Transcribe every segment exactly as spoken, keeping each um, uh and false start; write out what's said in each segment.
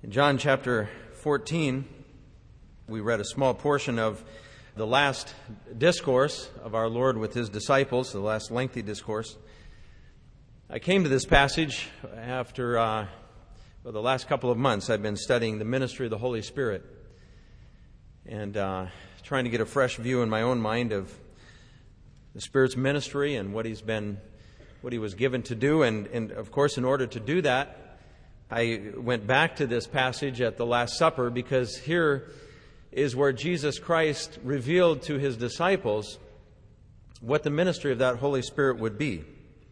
In John chapter fourteen, we read a small portion of the last discourse of our Lord with his disciples, the last lengthy discourse. I came to this passage after uh, well, the last couple of months I've been studying the ministry of the Holy Spirit and uh, trying to get a fresh view in my own mind of the Spirit's ministry and what he's been, what he was given to do. And, and of course, in order to do that, I went back to this passage at the Last Supper because here is where Jesus Christ revealed to his disciples what the ministry of that Holy Spirit would be.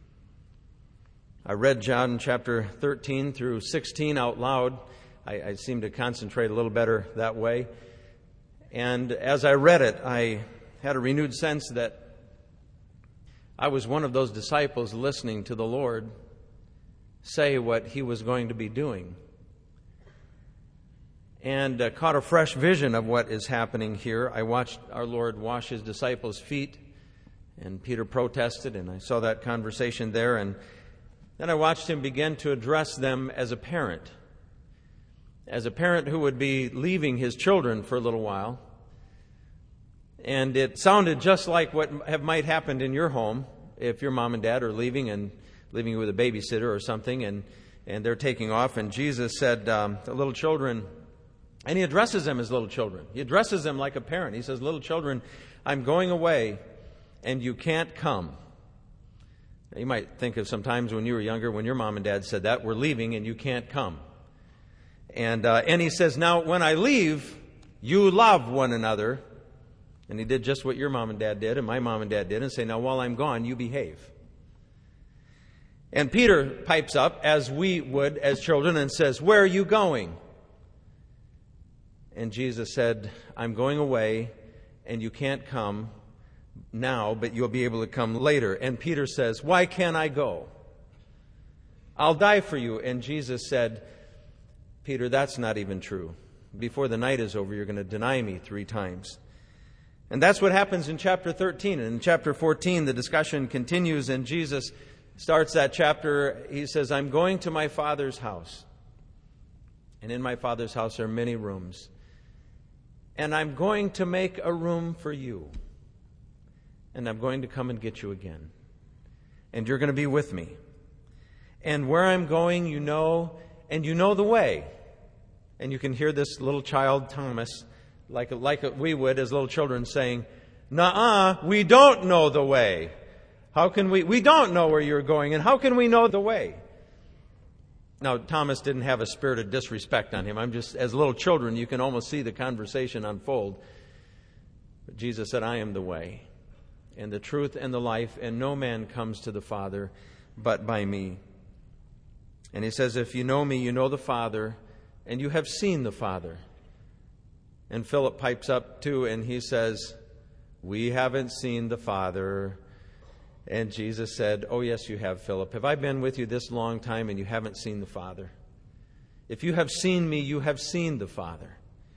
I read John chapter thirteen through sixteen out loud. I, I seem to concentrate a little better that way. And as I read it, I had a renewed sense that I was one of those disciples listening to the Lord say what he was going to be doing. And uh, caught a fresh vision of what is happening here. I watched our Lord wash his disciples' feet, and Peter protested, and I saw that conversation there. And then I watched him begin to address them as a parent, as a parent who would be leaving his children for a little while. And it sounded just like what have, might happen in your home if your mom and dad are leaving and leaving you with a babysitter or something, and, and they're taking off. And Jesus said, um, the little children, and he addresses them as little children. He addresses them like a parent. He says, little children, I'm going away, and you can't come. Now, you might think of some times when you were younger, when your mom and dad said that, we're leaving and you can't come. And, uh, and he says, now when I leave, you love one another. And he did just what your mom and dad did, and my mom and dad did, and say, now while I'm gone, you behave. And Peter pipes up, as we would as children, and says, where are you going? And Jesus said, I'm going away, and you can't come now, but you'll be able to come later. And Peter says, why can't I go? I'll die for you. And Jesus said, Peter, that's not even true. Before the night is over, you're going to deny me three times. And that's what happens in chapter thirteen. And in chapter fourteen, the discussion continues, and Jesus starts that chapter. He says, I'm going to my Father's house. And in my Father's house are many rooms. And I'm going to make a room for you. And I'm going to come and get you again. And you're going to be with me. And where I'm going, you know, and you know the way. And you can hear this little child, Thomas, like, like we would as little children saying, nuh-uh, we don't know the way. How can we? We don't know where you're going, and how can we know the way? Now, Thomas didn't have a spirit of disrespect on him. I'm just, as little children, you can almost see the conversation unfold. But Jesus said, I am the way, and the truth, and the life, and no man comes to the Father but by me. And he says, if you know me, you know the Father, and you have seen the Father. And Philip pipes up too, and he says, we haven't seen the Father. And Jesus said, oh, yes, you have, Philip. Have I been with you this long time and you haven't seen the Father? If you have seen me, you have seen the Father.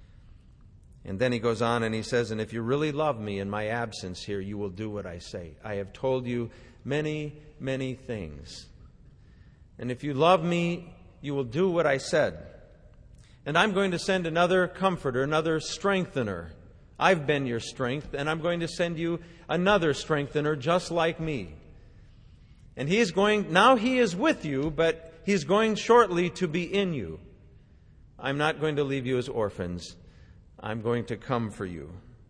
And then he goes on and he says, and if you really love me in my absence here, you will do what I say. I have told you many, many things. And if you love me, you will do what I said. And I'm going to send another comforter, another strengthener. I've been your strength, and I'm going to send you another strengthener just like me. And he is going, now he is with you, but he's going shortly to be in you. I'm not going to leave you as orphans. I'm going to come for you.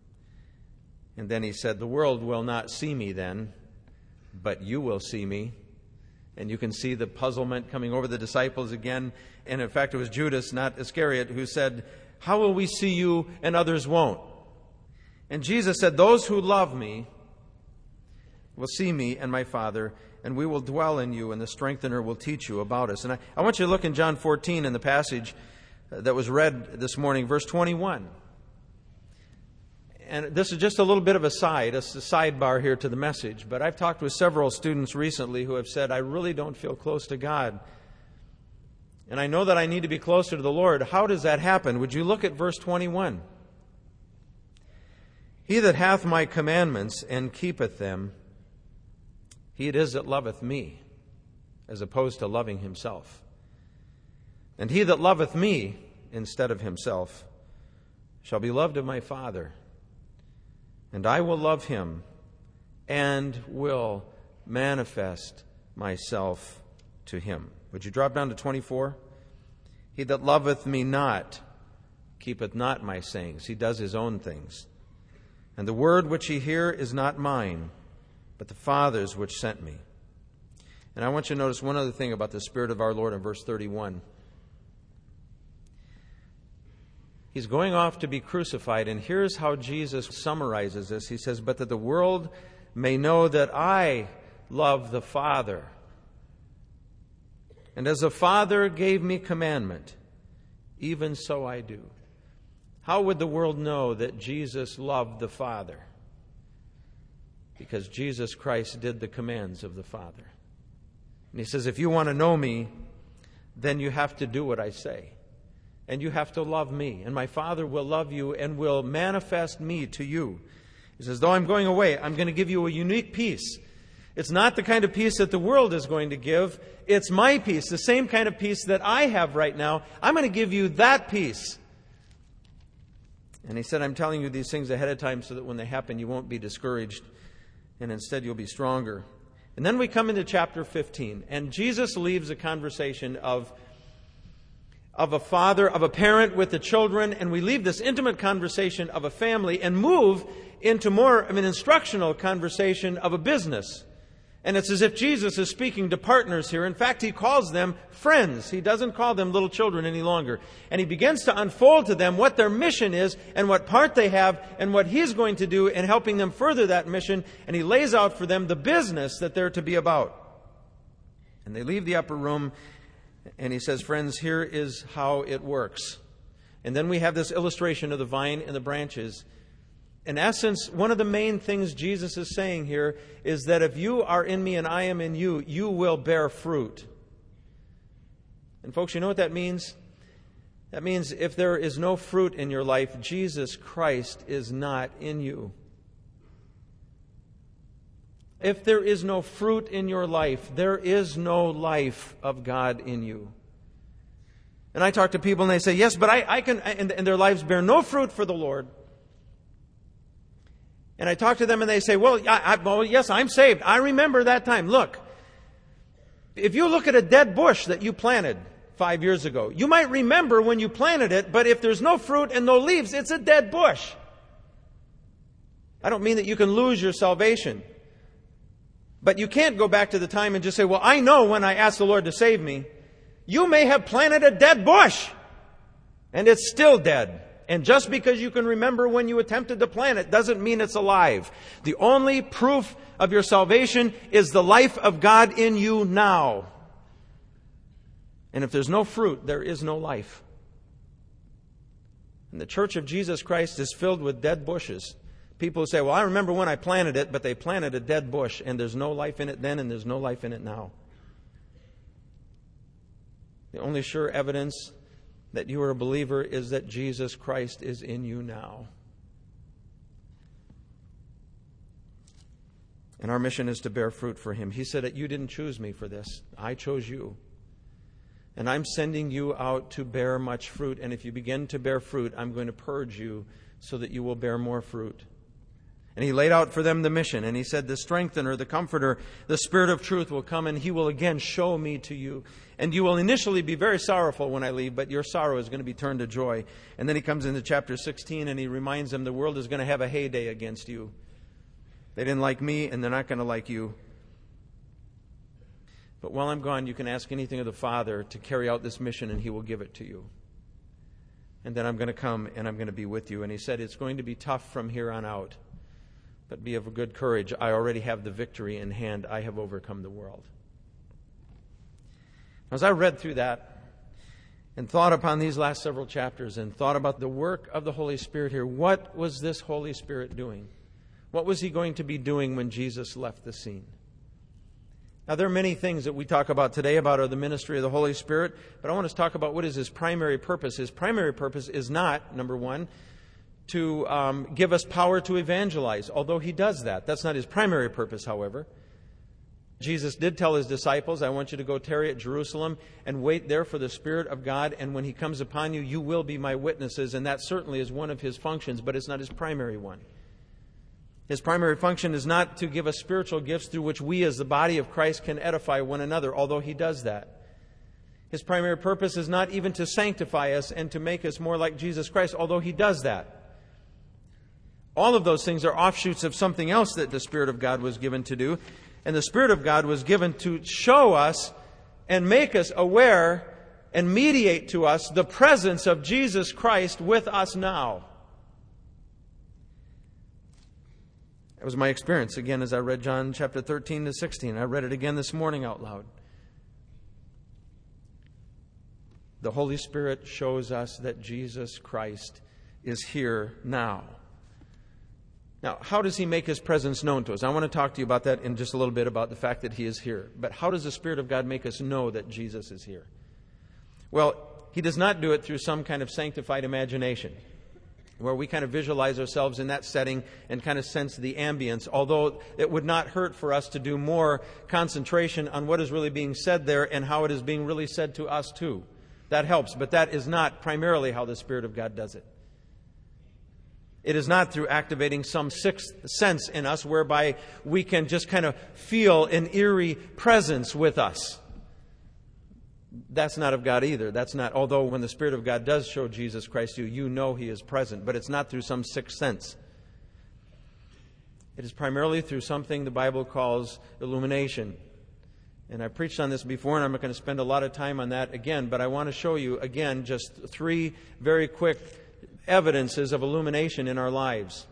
And then he said, the world will not see me then, but you will see me. And you can see the puzzlement coming over the disciples again. And in fact, it was Judas, not Iscariot, who said, how will we see you and others won't? And Jesus said, those who love me will see me and my Father, and we will dwell in you, and the strengthener will teach you about us. And I, I want you to look in John fourteen in the passage that was read this morning, verse twenty-one. And this is just a little bit of a side, a sidebar here to the message, but I've talked with several students recently who have said, I really don't feel close to God. And I know that I need to be closer to the Lord. How does that happen? Would you look at verse twenty-one? He that hath my commandments and keepeth them, he it is that loveth me, as opposed to loving himself. And he that loveth me instead of himself, shall be loved of my Father, and I will love him and will manifest myself to him. Would you drop down to twenty-four? He that loveth me not keepeth not my sayings. He does his own things. And the word which ye hear is not mine, but the Father's which sent me. And I want you to notice one other thing about the Spirit of our Lord in verse thirty-one. He's going off to be crucified, and here's how Jesus summarizes this. He says, but that the world may know that I love the Father. And as the Father gave me commandment, even so I do. How would the world know that Jesus loved the Father? Because Jesus Christ did the commands of the Father. And he says, if you want to know me, then you have to do what I say. And you have to love me. And my Father will love you and will manifest me to you. He says, though I'm going away, I'm going to give you a unique peace. It's not the kind of peace that the world is going to give. It's my peace, the same kind of peace that I have right now. I'm going to give you that peace. And he said, I'm telling you these things ahead of time so that when they happen, you won't be discouraged. And instead, you'll be stronger. And then we come into chapter fifteen. And Jesus leaves a conversation of of a father, of a parent with the children, and we leave this intimate conversation of a family and move into more of an instructional conversation of a business. And it's as if Jesus is speaking to partners here. In fact, he calls them friends. He doesn't call them little children any longer. And he begins to unfold to them what their mission is and what part they have and what he's going to do in helping them further that mission. And he lays out for them the business that they're to be about. And they leave the upper room. And he says, friends, here is how it works. And then we have this illustration of the vine and the branches. In essence, one of the main things Jesus is saying here is that if you are in me and I am in you, you will bear fruit. And folks, you know what that means? That means if there is no fruit in your life, Jesus Christ is not in you. If there is no fruit in your life, there is no life of God in you. And I talk to people and they say, yes, but I, I can, and, and their lives bear no fruit for the Lord. And I talk to them and they say, well, I, I, well, yes, I'm saved. I remember that time. Look, if you look at a dead bush that you planted five years ago, you might remember when you planted it, but if there's no fruit and no leaves, it's a dead bush. I don't mean that you can lose your salvation. But you can't go back to the time and just say, well, I know when I asked the Lord to save me. You may have planted a dead bush, and it's still dead. And just because you can remember when you attempted to plant it doesn't mean it's alive. The only proof of your salvation is the life of God in you now. And if there's no fruit, there is no life. And the Church of Jesus Christ is filled with dead bushes. People who say, well, I remember when I planted it, but they planted a dead bush, and there's no life in it then, and there's no life in it now. The only sure evidence that you are a believer is that Jesus Christ is in you now. And our mission is to bear fruit for Him. He said that you didn't choose me for this. I chose you. And I'm sending you out to bear much fruit. And if you begin to bear fruit, I'm going to purge you so that you will bear more fruit. And he laid out for them the mission. And he said, the strengthener, the comforter, the Spirit of truth will come and he will again show me to you. And you will initially be very sorrowful when I leave, but your sorrow is going to be turned to joy. And then he comes into chapter sixteen and he reminds them the world is going to have a heyday against you. They didn't like me and they're not going to like you. But while I'm gone, you can ask anything of the Father to carry out this mission and he will give it to you. And then I'm going to come and I'm going to be with you. And he said, it's going to be tough from here on out. But be of good courage. I already have the victory in hand. I have overcome the world. As I read through that and thought upon these last several chapters and thought about the work of the Holy Spirit here, what was this Holy Spirit doing? What was he going to be doing when Jesus left the scene? Now, there are many things that we talk about today about the ministry of the Holy Spirit, but I want to talk about what is his primary purpose. His primary purpose is not, number one, to um, give us power to evangelize, although he does that. That's not his primary purpose, however. Jesus did tell his disciples, I want you to go tarry at Jerusalem and wait there for the Spirit of God, and when he comes upon you, you will be my witnesses. And that certainly is one of his functions, but it's not his primary one. His primary function is not to give us spiritual gifts through which we as the body of Christ can edify one another, although he does that. His primary purpose is not even to sanctify us and to make us more like Jesus Christ, although he does that. All of those things are offshoots of something else that the Spirit of God was given to do. And the Spirit of God was given to show us and make us aware and mediate to us the presence of Jesus Christ with us now. That was my experience, again, as I read John chapter thirteen to sixteen. I read it again this morning out loud. The Holy Spirit shows us that Jesus Christ is here now. Now, how does he make his presence known to us? I want to talk to you about that in just a little bit, about the fact that he is here. But how does the Spirit of God make us know that Jesus is here? Well, he does not do it through some kind of sanctified imagination, where we kind of visualize ourselves in that setting and kind of sense the ambience, although it would not hurt for us to do more concentration on what is really being said there and how it is being really said to us too. That helps, but that is not primarily how the Spirit of God does it. It is not through activating some sixth sense in us whereby we can just kind of feel an eerie presence with us. That's not of God either. That's not, although when the Spirit of God does show Jesus Christ to you, you know he is present, but it's not through some sixth sense. It is primarily through something the Bible calls illumination. And I preached on this before, and I'm not going to spend a lot of time on that again, but I want to show you again just three very quick evidences of illumination in our lives.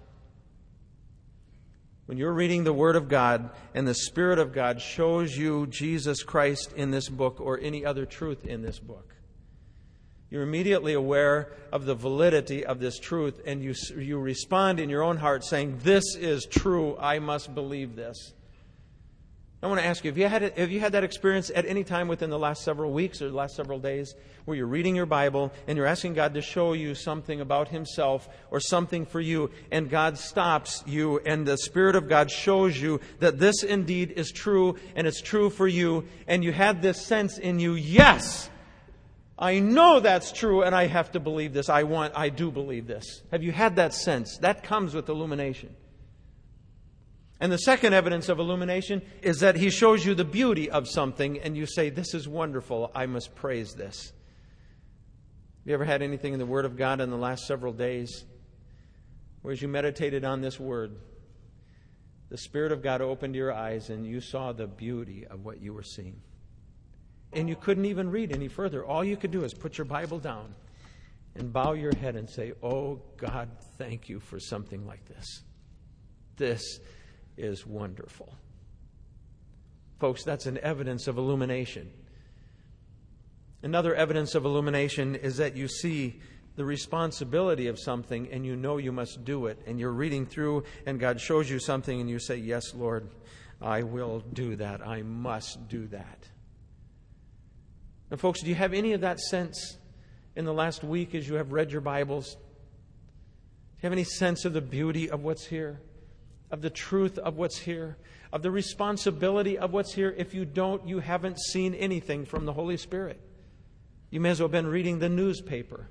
When you're reading the Word of God and the Spirit of God shows you Jesus Christ in this book or any other truth in this book, you're immediately aware of the validity of this truth, and you, you respond in your own heart saying, this is true, I must believe this. I want to ask you, have you had it, have you had that experience at any time within the last several weeks or the last several days where you're reading your Bible and you're asking God to show you something about himself or something for you, and God stops you and the Spirit of God shows you that this indeed is true and it's true for you, and you had this sense in you, yes, I know that's true and I have to believe this. I want, I do believe this. Have you had that sense? That comes with illumination. And the second evidence of illumination is that he shows you the beauty of something and you say, this is wonderful, I must praise this. Have you ever had anything in the Word of God in the last several days where as you meditated on this Word, the Spirit of God opened your eyes and you saw the beauty of what you were seeing? And you couldn't even read any further. All you could do is put your Bible down and bow your head and say, oh God, thank you for something like this. This is wonderful. Folks, that's an evidence of illumination. Another evidence of illumination is that you see the responsibility of something and you know you must do it. And you're reading through and God shows you something and you say, yes, Lord, I will do that. I must do that. And folks, do you have any of that sense in the last week as you have read your Bibles? Do you have any sense of the beauty of what's here? Of the truth of what's here? Of the responsibility of what's here? If you don't, you haven't seen anything from the Holy Spirit. You may as well have been reading the newspaper.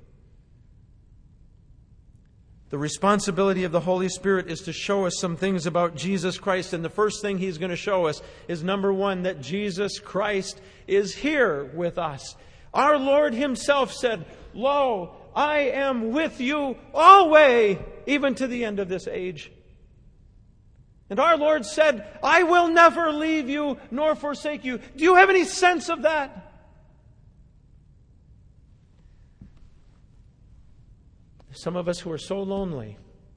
The responsibility of the Holy Spirit is to show us some things about Jesus Christ. And the first thing He's going to show us is, number one, that Jesus Christ is here with us. Our Lord Himself said, lo, I am with you always, even to the end of this age. And our Lord said, I will never leave you nor forsake you. Do you have any sense of that? Some of us who are so lonely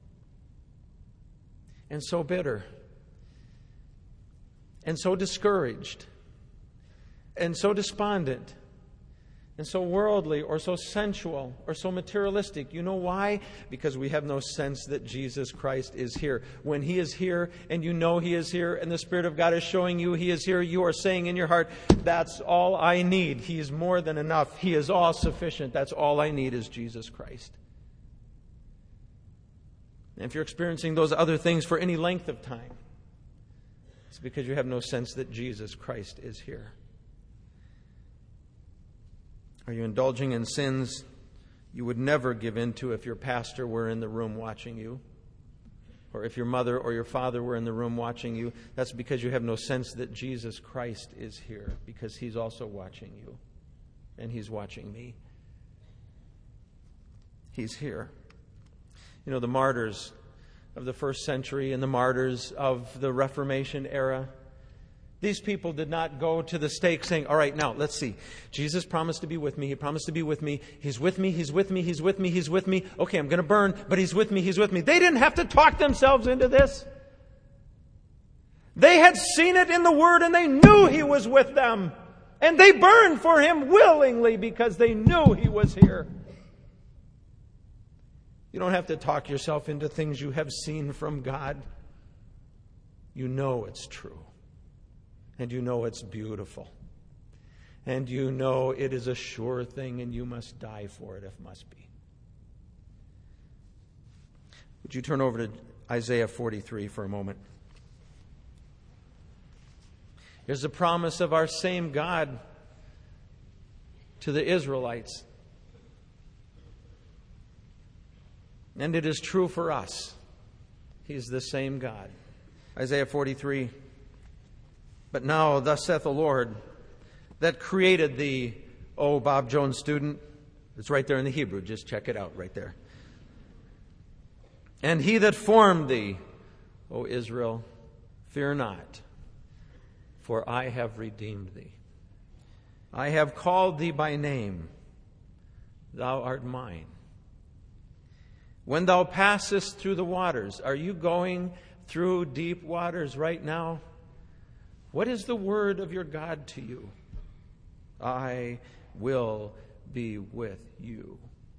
and so bitter and so discouraged and so despondent and so worldly or so sensual or so materialistic. You know why? Because we have no sense that Jesus Christ is here. When He is here and you know He is here and the Spirit of God is showing you He is here, you are saying in your heart, that's all I need. He is more than enough. He is all sufficient. That's all I need is Jesus Christ. And if you're experiencing those other things for any length of time, It's because you have no sense that Jesus Christ is here. Are you indulging in sins you would never give in to if your pastor were in the room watching you? Or if your mother or your father were in the room watching you? That's because you have no sense that Jesus Christ is here, because He's also watching you. And He's watching me. He's here. You know, the martyrs of the first century and the martyrs of the Reformation era, these people did not go to the stake saying, all right, now, let's see. Jesus promised to be with me. He promised to be with me. He's with me. He's with me. He's with me. He's with me. Okay, I'm going to burn, but He's with me. He's with me. They didn't have to talk themselves into this. They had seen it in the Word and they knew He was with them. And they burned for Him willingly because they knew He was here. You don't have to talk yourself into things you have seen from God. You know it's true. And you know it's beautiful. And you know it is a sure thing and you must die for it if must be. Would you turn over to Isaiah forty-three for a moment? Here's the promise of our same God to the Israelites. And it is true for us. He's the same God. Isaiah forty-three. But now, thus saith the Lord, that created thee, O Bob Jones student. It's right there in the Hebrew. Just check it out right there. And He that formed thee, O Israel, fear not, for I have redeemed thee. I have called thee by name. Thou art mine. When thou passest through the waters, are you going through deep waters right now? What is the word of your God to you? I will be with you.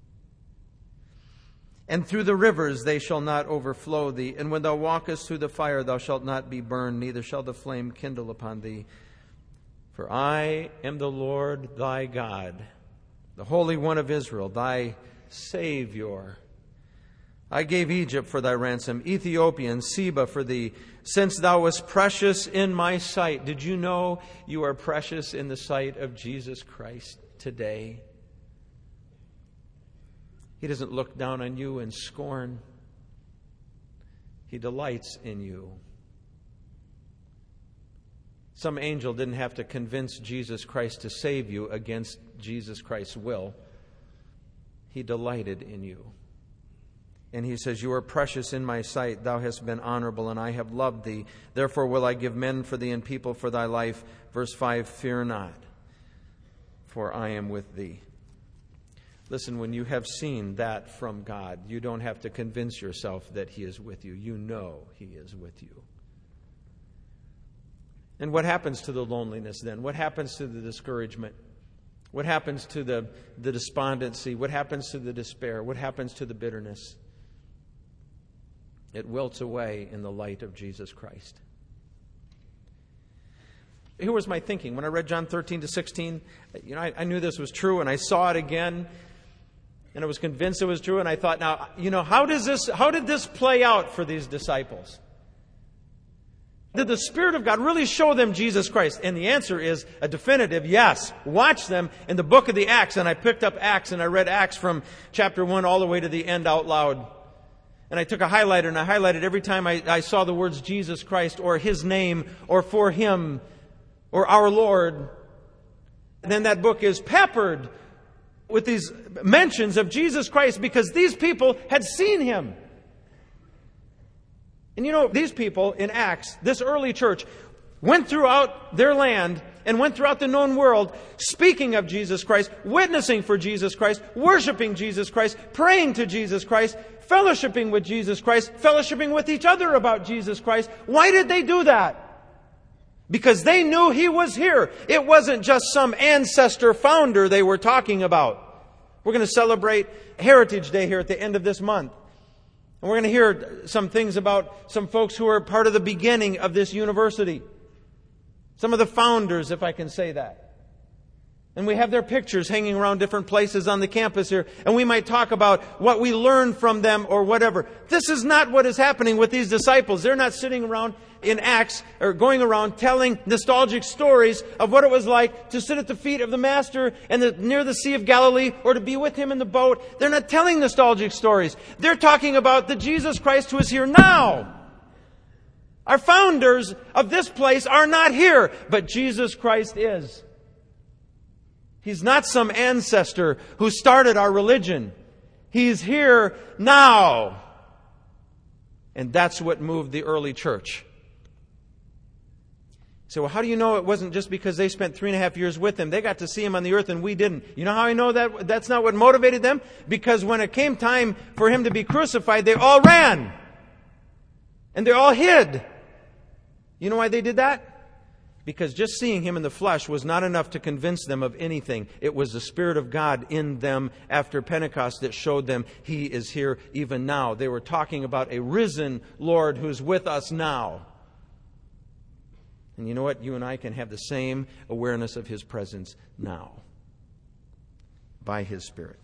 And through the rivers they shall not overflow thee. And when thou walkest through the fire, thou shalt not be burned, neither shall the flame kindle upon thee. For I am the Lord thy God, the Holy One of Israel, thy Savior. I gave Egypt for thy ransom, Ethiopia and Seba for thee, since thou wast precious in my sight. Did you know you are precious in the sight of Jesus Christ today? He doesn't look down on you in scorn. He delights in you. Some angel didn't have to convince Jesus Christ to save you against Jesus Christ's will. He delighted in you. And He says, you are precious in my sight. Thou hast been honorable, and I have loved thee. Therefore will I give men for thee and people for thy life. Verse five, fear not, for I am with thee. Listen, when you have seen that from God, you don't have to convince yourself that He is with you. You know He is with you. And what happens to the loneliness then? What happens to the discouragement? What happens to the, the despondency? What happens to the despair? What happens to the bitterness? It wilts away in the light of Jesus Christ. Here was my thinking. When I read John thirteen to sixteen, you know, I, I knew this was true, and I saw it again, and I was convinced it was true, and I thought, now, you know, how does this, how did this play out for these disciples? Did the Spirit of God really show them Jesus Christ? And the answer is a definitive yes. Watch them in the book of the Acts, and I picked up Acts, and I read Acts from chapter one all the way to the end out loud. And I took a highlighter and I highlighted every time I, I saw the words Jesus Christ or His name or for Him or our Lord. And then that book is peppered with these mentions of Jesus Christ because these people had seen Him. And you know, these people in Acts, this early church, went throughout their land and went throughout the known world speaking of Jesus Christ, witnessing for Jesus Christ, worshiping Jesus Christ, praying to Jesus Christ, fellowshipping with Jesus Christ, fellowshipping with each other about Jesus Christ. Why did they do that? Because they knew He was here. It wasn't just some ancestor founder they were talking about. We're going to celebrate Heritage Day here at the end of this month. And we're going to hear some things about some folks who are part of the beginning of this university. Some of the founders, if I can say that. And we have their pictures hanging around different places on the campus here. And we might talk about what we learned from them or whatever. This is not what is happening with these disciples. They're not sitting around in Acts or going around telling nostalgic stories of what it was like to sit at the feet of the Master and the, near the Sea of Galilee or to be with Him in the boat. They're not telling nostalgic stories. They're talking about the Jesus Christ who is here now. Our founders of this place are not here, but Jesus Christ is. He's not some ancestor who started our religion. He's here now. And that's what moved the early church. So, well, how do you know it wasn't just because they spent three and a half years with Him? They got to see Him on the earth and we didn't. You know how I know that that's not what motivated them? Because when it came time for Him to be crucified, they all ran. And they all hid. You know why they did that? Because just seeing Him in the flesh was not enough to convince them of anything. It was the Spirit of God in them after Pentecost that showed them He is here even now. They were talking about a risen Lord who's with us now. And you know what? You and I can have the same awareness of His presence now by His Spirit.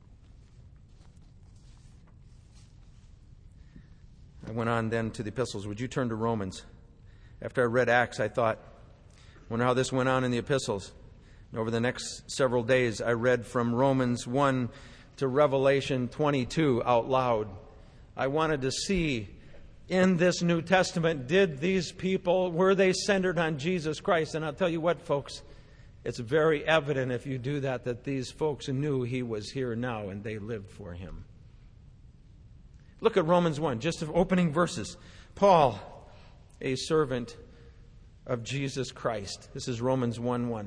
I went on then to the epistles. Would you turn to Romans? After I read Acts, I thought, wonder how this went on in the epistles. And over the next several days, I read from Romans one to Revelation twenty-two out loud. I wanted to see in this New Testament, did these people, were they centered on Jesus Christ? And I'll tell you what, folks, it's very evident if you do that, that these folks knew He was here now and they lived for Him. Look at Romans one, just the opening verses. Paul, a servant of Jesus Christ. This is Romans one one.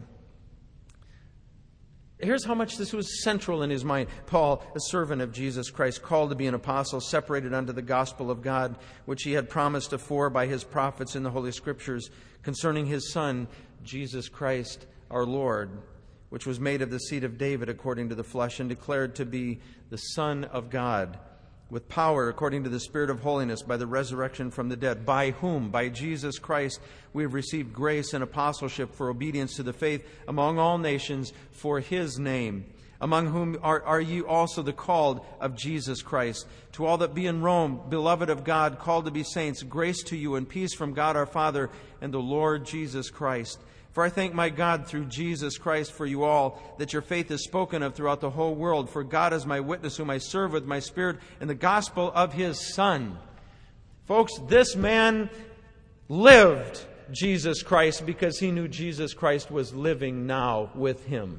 Here's how much this was central in his mind. Paul, a servant of Jesus Christ, called to be an apostle, separated unto the gospel of God, which He had promised afore by His prophets in the Holy Scriptures, concerning His Son, Jesus Christ, our Lord, which was made of the seed of David according to the flesh, and declared to be the Son of God, with power according to the Spirit of holiness, by the resurrection from the dead, by whom, by Jesus Christ, we have received grace and apostleship for obedience to the faith among all nations for His name, among whom are, are ye also the called of Jesus Christ. To all that be in Rome, beloved of God, called to be saints, grace to you and peace from God our Father and the Lord Jesus Christ. For I thank my God through Jesus Christ for you all, that your faith is spoken of throughout the whole world. For God is my witness, whom I serve with my spirit in the gospel of His Son. Folks, this man lived Jesus Christ because he knew Jesus Christ was living now with him.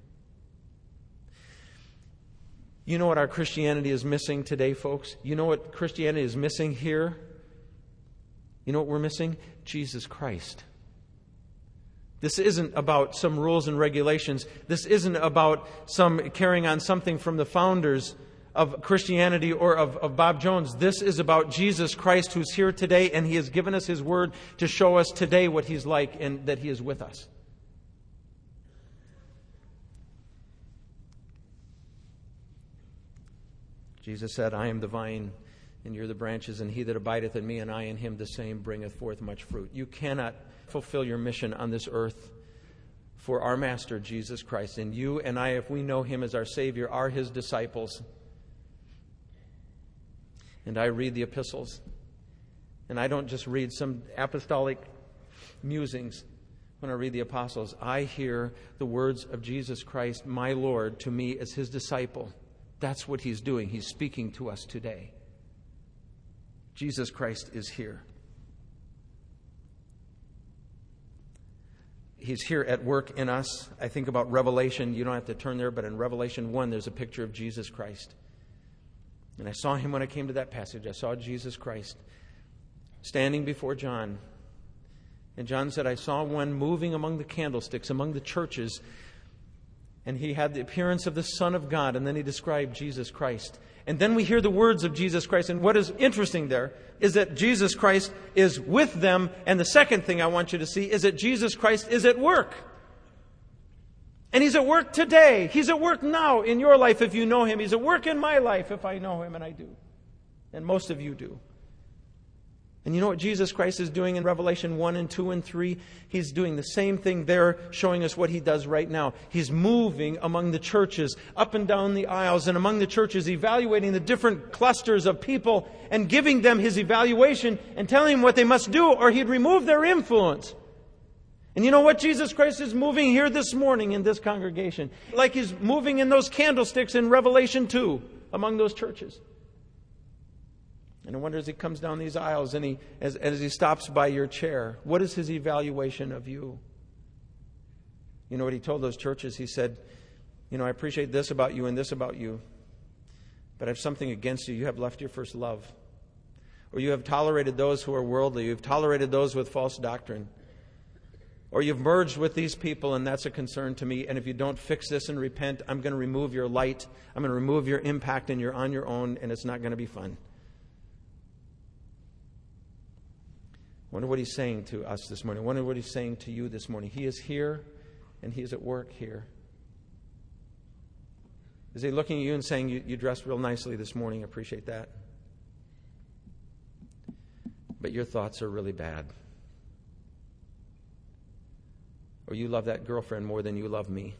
You know what our Christianity is missing today, folks? You know what Christianity is missing here? You know what we're missing? Jesus Christ. This isn't about some rules and regulations. This isn't about some carrying on something from the founders of Christianity or of, of Bob Jones. This is about Jesus Christ, who's here today, and He has given us His Word to show us today what He's like and that He is with us. Jesus said, I am the vine, and you're the branches, and he that abideth in me, and I in him, the same bringeth forth much fruit. You cannot fulfill your mission on this earth for our Master, Jesus Christ. And you and I, if we know Him as our Savior, are His disciples. And I read the epistles. And I don't just read some apostolic musings when I read the apostles. I hear the words of Jesus Christ, my Lord, to me as His disciple. That's what He's doing. He's speaking to us today. Jesus Christ is here. He's here at work in us. I think about Revelation. You don't have to turn there, but in Revelation one, there's a picture of Jesus Christ. And I saw Him when I came to that passage. I saw Jesus Christ standing before John. And John said, I saw one moving among the candlesticks, among the churches. And he had the appearance of the Son of God. And then he described Jesus Christ. And then we hear the words of Jesus Christ. And what is interesting there is that Jesus Christ is with them. And the second thing I want you to see is that Jesus Christ is at work. And He's at work today. He's at work now in your life if you know Him. He's at work in my life if I know Him, and I do. And most of you do. And you know what Jesus Christ is doing in Revelation one and two and three? He's doing the same thing there, showing us what He does right now. He's moving among the churches, up and down the aisles and among the churches, evaluating the different clusters of people and giving them His evaluation and telling them what they must do, or He'd remove their influence. And you know what? Jesus Christ is moving here this morning in this congregation, like He's moving in those candlesticks in Revelation two among those churches. And I wonder as He comes down these aisles and he, as, as He stops by your chair, what is His evaluation of you? You know what He told those churches? He said, you know, I appreciate this about you and this about you, but I have something against you. You have left your first love. Or you have tolerated those who are worldly. You've tolerated those with false doctrine. Or you've merged with these people, and that's a concern to me. And if you don't fix this and repent, I'm going to remove your light. I'm going to remove your impact, and you're on your own, and it's not going to be fun. I wonder what He's saying to us this morning. I wonder what He's saying to you this morning. He is here, and He is at work here. Is He looking at you and saying, you, you dressed real nicely this morning, I appreciate that. But your thoughts are really bad. Or you love that girlfriend more than you love me.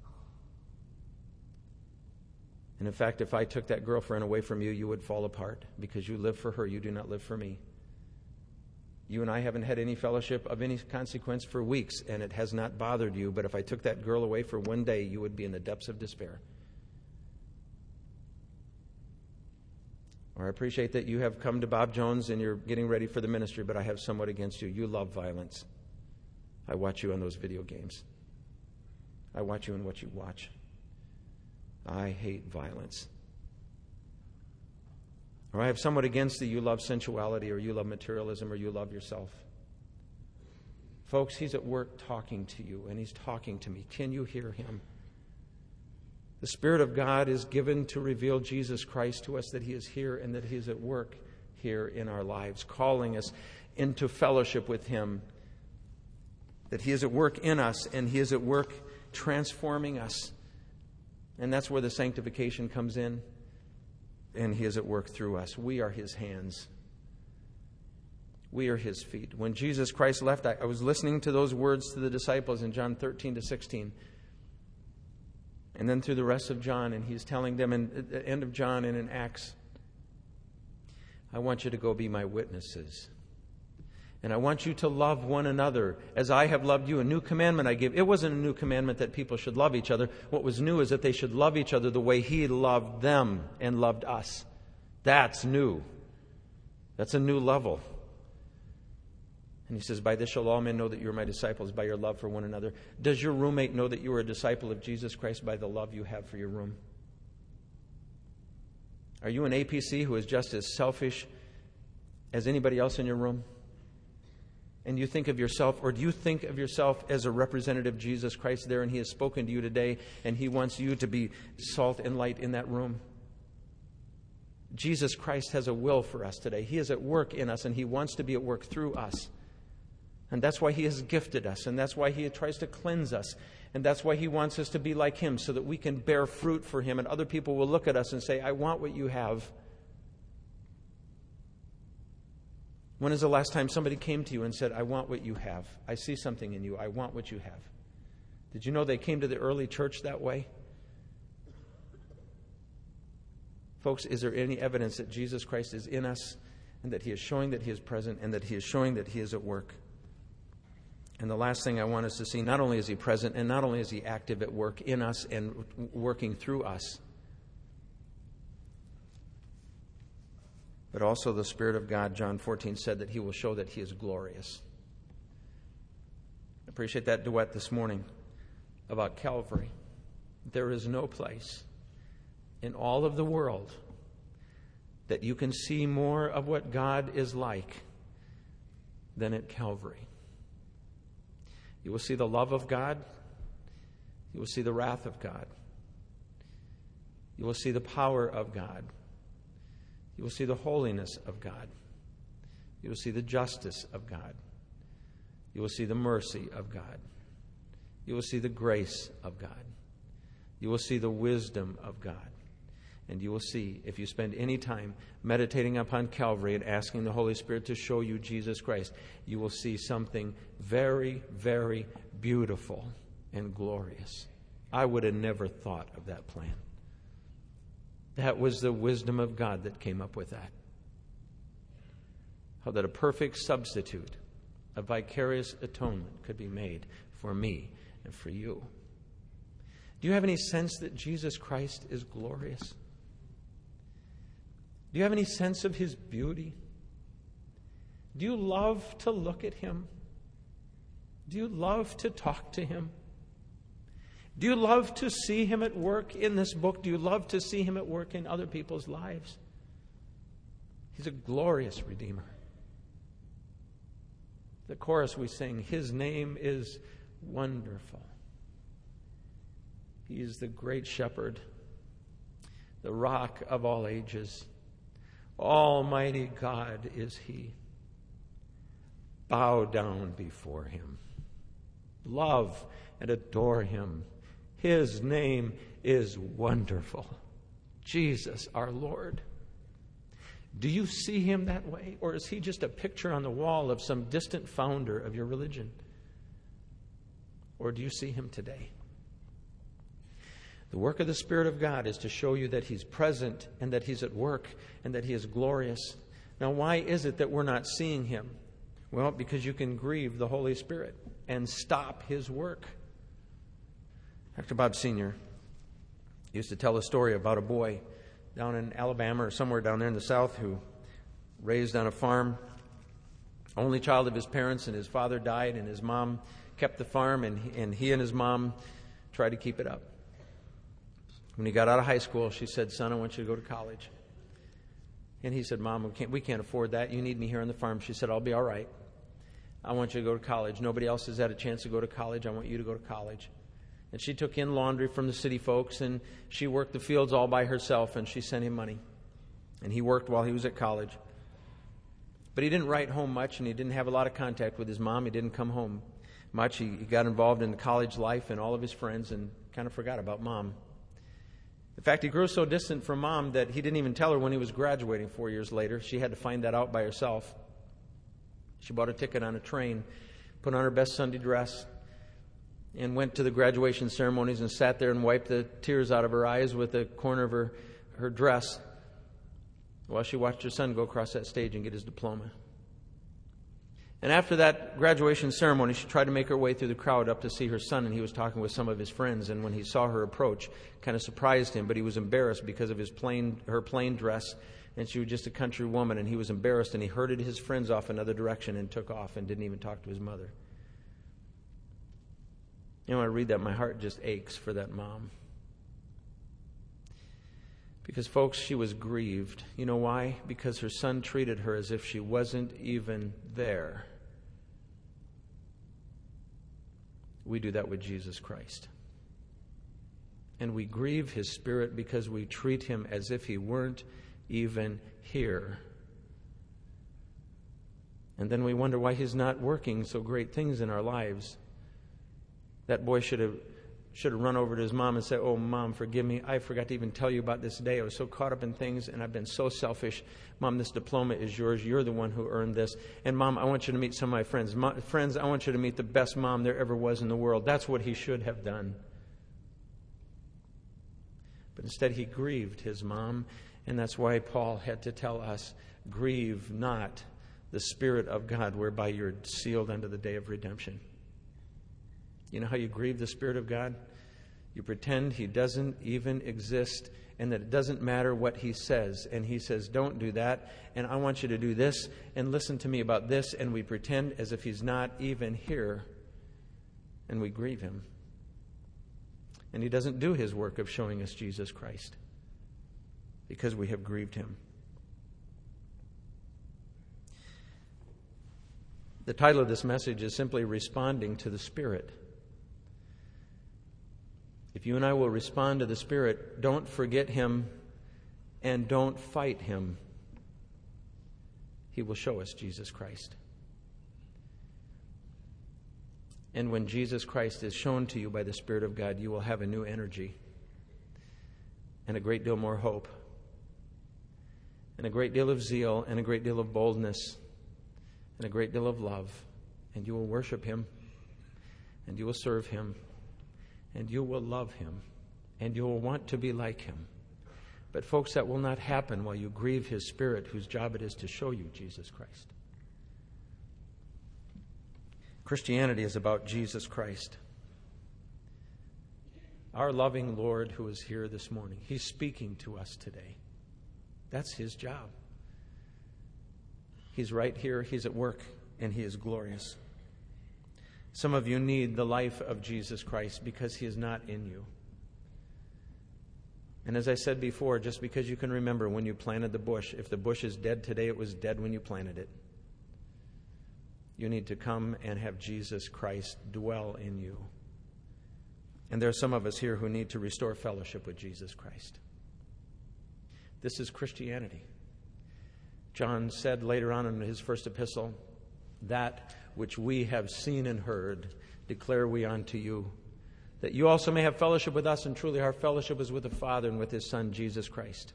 And in fact, if I took that girlfriend away from you, you would fall apart because you live for her, you do not live for me. You and I haven't had any fellowship of any consequence for weeks, and it has not bothered you. But if I took that girl away for one day, you would be in the depths of despair. Or I appreciate that you have come to Bob Jones and you're getting ready for the ministry, but I have somewhat against you. You love violence. I watch you on those video games. I watch you in what you watch. I hate violence. Or I have somewhat against that you love sensuality, or you love materialism, or you love yourself. Folks, He's at work talking to you, and He's talking to me. Can you hear Him? The Spirit of God is given to reveal Jesus Christ to us, that He is here and that He is at work here in our lives, calling us into fellowship with Him, that He is at work in us and He is at work transforming us. And that's where the sanctification comes in. And He is at work through us. We are His hands. We are His feet. When Jesus Christ left, I, I was listening to those words to the disciples in John thirteen to sixteen. And then through the rest of John, and He's telling them in, at the end of John and in Acts, I want you to go be my witnesses. And I want you to love one another as I have loved you. A new commandment I give. It wasn't a new commandment that people should love each other. What was new is that they should love each other the way He loved them and loved us. That's new. That's a new level. And He says, by this shall all men know that you are my disciples, by your love for one another. Does your roommate know that you are a disciple of Jesus Christ by the love you have for your room? Are you an A P C who is just as selfish as anybody else in your room? And you think of yourself, or do you think of yourself as a representative of Jesus Christ there, and He has spoken to you today, and He wants you to be salt and light in that room? Jesus Christ has a will for us today. He is at work in us, and He wants to be at work through us. And that's why He has gifted us, and that's why He tries to cleanse us, and that's why He wants us to be like Him, so that we can bear fruit for Him, and other people will look at us and say, I want what you have. When is the last time somebody came to you and said, I want what you have? I see something in you. I want what you have. Did you know they came to the early church that way? Folks, is there any evidence that Jesus Christ is in us and that He is showing that He is present and that He is showing that He is at work? And the last thing I want us to see, not only is He present and not only is He active at work in us and working through us, but also the Spirit of God, John fourteen said that He will show that He is glorious. I appreciate that duet this morning about Calvary. There is no place in all of the world that you can see more of what God is like than at Calvary. You will see the love of God. You will see the wrath of God. You will see the power of God. You will see the holiness of God. You will see the justice of God. You will see the mercy of God. You will see the grace of God. You will see the wisdom of God. And you will see, if you spend any time meditating upon Calvary and asking the Holy Spirit to show you Jesus Christ, you will see something very, very beautiful and glorious. I would have never thought of that plan. That was the wisdom of God that came up with that. How that a perfect substitute, a vicarious atonement could be made for me and for you. Do you have any sense that Jesus Christ is glorious? Do you have any sense of His beauty? Do you love to look at Him? Do you love to talk to Him? Do you love to see Him at work in this book? Do you love to see Him at work in other people's lives? He's a glorious Redeemer. The chorus we sing, His name is wonderful. He is the great shepherd, the rock of all ages. Almighty God is He. Bow down before Him. Love and adore Him. His name is wonderful. Jesus, our Lord. Do you see Him that way? Or is He just a picture on the wall of some distant founder of your religion? Or do you see Him today? The work of the Spirit of God is to show you that He's present and that He's at work and that He is glorious. Now, why is it that we're not seeing Him? Well, because you can grieve the Holy Spirit and stop His work. Doctor Bob Senior used to tell a story about a boy down in Alabama or somewhere down there in the South who raised on a farm, only child of his parents, and his father died, and his mom kept the farm, and he, and he and his mom tried to keep it up. When he got out of high school, she said, "Son, I want you to go to college." And he said, "Mom, we can't, we can't afford that. You need me here on the farm." She said, "I'll be all right. I want you to go to college. Nobody else has had a chance to go to college. I want you to go to college." And she took in laundry from the city folks, and she worked the fields all by herself, and she sent him money. And he worked while he was at college. But he didn't write home much, and he didn't have a lot of contact with his mom. He didn't come home much. He, he got involved in the college life and all of his friends and kind of forgot about Mom. In fact, he grew so distant from Mom that he didn't even tell her when he was graduating four years later. She had to find that out by herself. She bought a ticket on a train, put on her best Sunday dress, and went to the graduation ceremonies and sat there and wiped the tears out of her eyes with the corner of her, her dress while she watched her son go across that stage and get his diploma. And after that graduation ceremony, she tried to make her way through the crowd up to see her son, and he was talking with some of his friends. And when he saw her approach, kind of surprised him, but he was embarrassed because of his plain, her plain dress, and she was just a country woman, and he was embarrassed, and he herded his friends off another direction and took off and didn't even talk to his mother. You know, when I read that, my heart just aches for that mom. Because, folks, she was grieved. You know why? Because her son treated her as if she wasn't even there. We do that with Jesus Christ. And we grieve His Spirit because we treat Him as if He weren't even here. And then we wonder why He's not working so great things in our lives. That boy should have should have run over to his mom and said, "Oh, Mom, forgive me. I forgot to even tell you about this day. I was so caught up in things, and I've been so selfish. Mom, this diploma is yours. You're the one who earned this. And, Mom, I want you to meet some of my friends. Mom, friends, I want you to meet the best mom there ever was in the world." That's what he should have done. But instead, he grieved his mom, and that's why Paul had to tell us, "Grieve not the Spirit of God, whereby you're sealed unto the day of redemption." You know how you grieve the Spirit of God? You pretend He doesn't even exist and that it doesn't matter what He says. And He says, "Don't do that, and I want you to do this, and listen to me about this." And we pretend as if He's not even here, and we grieve Him. And He doesn't do His work of showing us Jesus Christ because we have grieved Him. The title of this message is simply "Responding to the Spirit." If you and I will respond to the Spirit, don't forget Him and don't fight Him, He will show us Jesus Christ. And when Jesus Christ is shown to you by the Spirit of God, you will have a new energy. and a great deal more hope, and a great deal of zeal, and a great deal of boldness, and a great deal of love, and you will worship him, and you will serve him, and you will love him, and you will want to be like him. But folks, that will not happen while you grieve his Spirit, whose job it is to show you Jesus Christ. Christianity is about Jesus Christ. Our loving Lord who is here this morning, he's speaking to us today. That's his job. He's right here, he's at work, and he is glorious. Some of you need the life of Jesus Christ because he is not in you. And as I said before, just because you can remember when you planted the bush, if the bush is dead today, it was dead when you planted it. You need to come and have Jesus Christ dwell in you. And there are some of us here who need to restore fellowship with Jesus Christ. This is Christianity. John said later on in his first epistle, that which we have seen and heard declare we unto you, that you also may have fellowship with us, and truly our fellowship is with the Father and with his Son, Jesus Christ.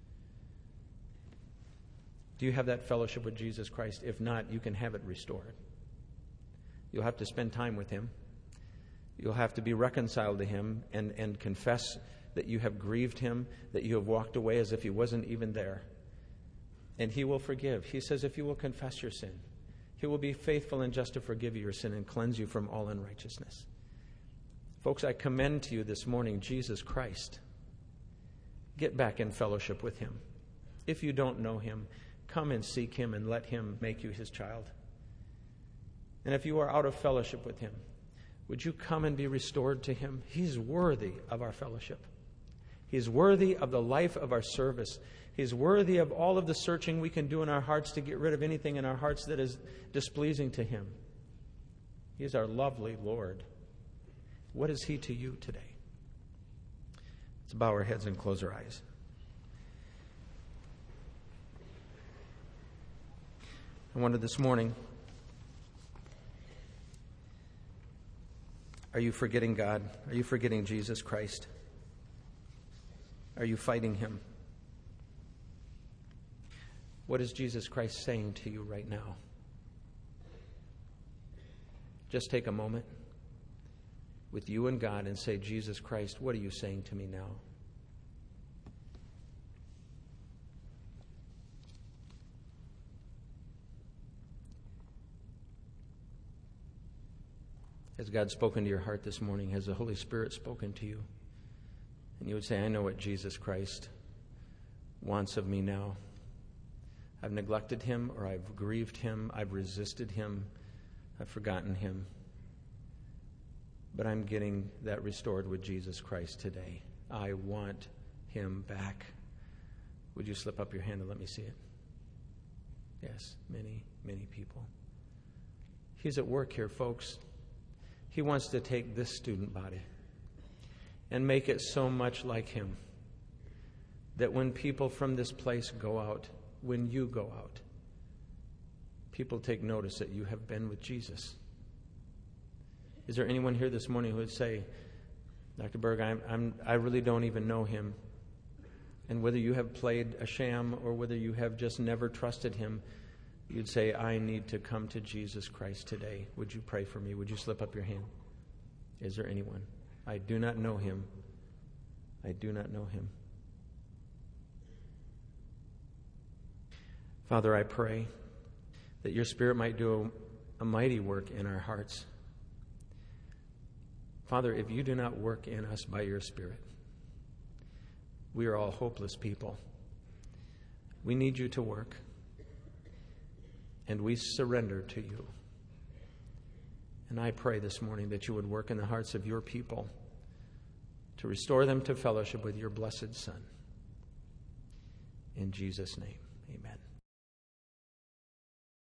Do you have that fellowship with Jesus Christ? If not, you can have it restored. You'll have to spend time with him. You'll have to be reconciled to him and, and confess that you have grieved him, that you have walked away as if he wasn't even there. And he will forgive. He says if you will confess your sin, he will be faithful and just to forgive you your sin and cleanse you from all unrighteousness. Folks, I commend to you this morning Jesus Christ. Get back in fellowship with him. If you don't know him, come and seek him and let him make you his child. And if you are out of fellowship with him, would you come and be restored to him? He's worthy of our fellowship. He's worthy of the life of our service. He's worthy of all of the searching we can do in our hearts to get rid of anything in our hearts that is displeasing to him. He is our lovely Lord. What is he to you today? Let's bow our heads and close our eyes. I wonder this morning, are you forgetting God? Are you forgetting Jesus Christ? Are you fighting him? What is Jesus Christ saying to you right now? Just take a moment with you and God and say, Jesus Christ, what are you saying to me now? Has God spoken to your heart this morning? Has the Holy Spirit spoken to you? And you would say, I know what Jesus Christ wants of me now. I've neglected him, or I've grieved him, I've resisted him, I've forgotten him. But I'm getting that restored with Jesus Christ today. I want him back. Would you slip up your hand and let me see it? Yes, many, many people. He's at work here, folks. He wants to take this student body and make it so much like him that when people from this place go out, when you go out, people take notice that you have been with Jesus. Is there anyone here this morning who would say, Doctor Berg, I'm, I'm, I really don't even know him. And whether you have played a sham or whether you have just never trusted him, you'd say, I need to come to Jesus Christ today. Would you pray for me? Would you slip up your hand? Is there anyone? I do not know him. I do not know him. Father, I pray that your Spirit might do a, a mighty work in our hearts. Father, if you do not work in us by your Spirit, we are all hopeless people. We need you to work, and we surrender to you. And I pray this morning that you would work in the hearts of your people to restore them to fellowship with your blessed Son. In Jesus' name, amen.